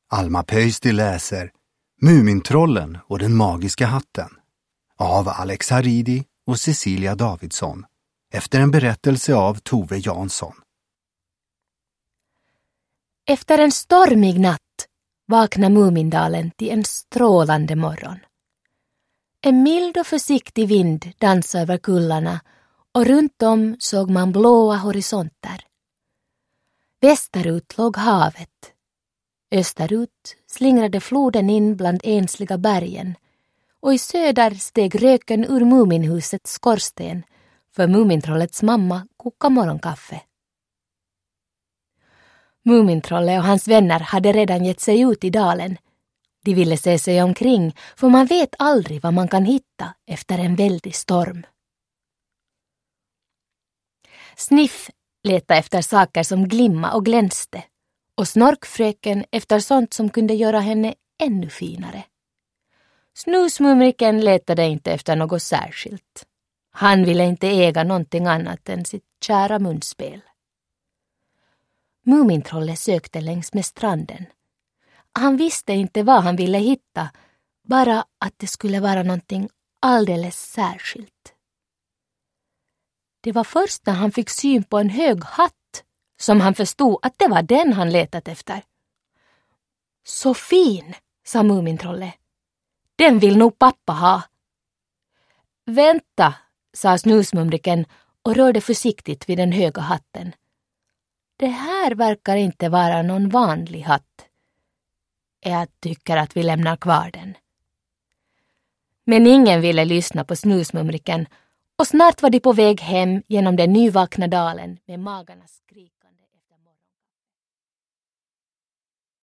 Alma Pöysti läser Mumintrollen och den magiska hatten av Alex Haridi och Cecilia Davidsson efter en berättelse av Tove Jansson. Efter en stormig natt vaknar Mumindalen till en strålande morgon. En mild och försiktig vind dansade över kullarna och runt om såg man blåa horisonter. Västerut låg havet. Österut slingrade floden in bland ensliga bergen och i söder steg röken ur Muminhusets skorsten för Mumintrollets mamma kokade morgonkaffe. Mumintrollet och hans vänner hade redan gett sig ut i dalen. De ville se sig omkring, för man vet aldrig vad man kan hitta efter en väldig storm. Sniff letade efter saker som glimma och glänste, och Snorkfröken efter sånt som kunde göra henne ännu finare. Snusmumriken letade inte efter något särskilt. Han ville inte äga någonting annat än sitt kära munspel. Mumintrollet sökte längs med stranden. Han visste inte vad han ville hitta, bara att det skulle vara någonting alldeles särskilt. Det var först när han fick syn på en hög hatt som han förstod att det var den han letat efter. Så fin, sa Mumintrollet. Den vill nog pappa ha. Vänta, sa Snusmumriken och rörde försiktigt vid den höga hatten. Det här verkar inte vara någon vanlig hatt. Jag tycker att vi lämnar kvar den. Men ingen ville lyssna på Snusmumriken och snart var de på väg hem genom den nyvakna dalen med magarnas skrik.